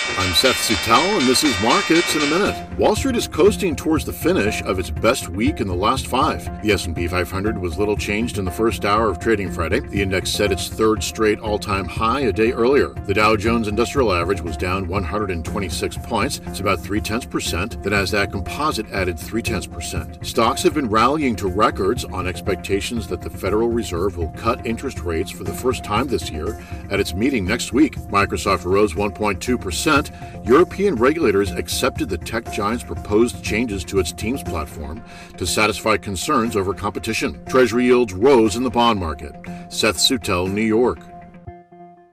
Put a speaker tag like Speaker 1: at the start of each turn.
Speaker 1: I'm Seth Sutell, and this is Markets in a Minute. Wall Street is coasting towards the finish of its best week in the last 5. The S&P 500 was little changed in the first hour of trading Friday. The index set its third straight all-time high a day earlier. The Dow Jones Industrial Average was down 126 points. It's about 0.3%. The Nasdaq Composite added 0.3%. Stocks have been rallying to records on expectations that the Federal Reserve will cut interest rates for the first time this year at its meeting next week. Microsoft rose 1.2%. European regulators accepted the tech giant's proposed changes to its Teams platform to satisfy concerns over competition. Treasury yields rose in the bond market. Seth Sutell, New York.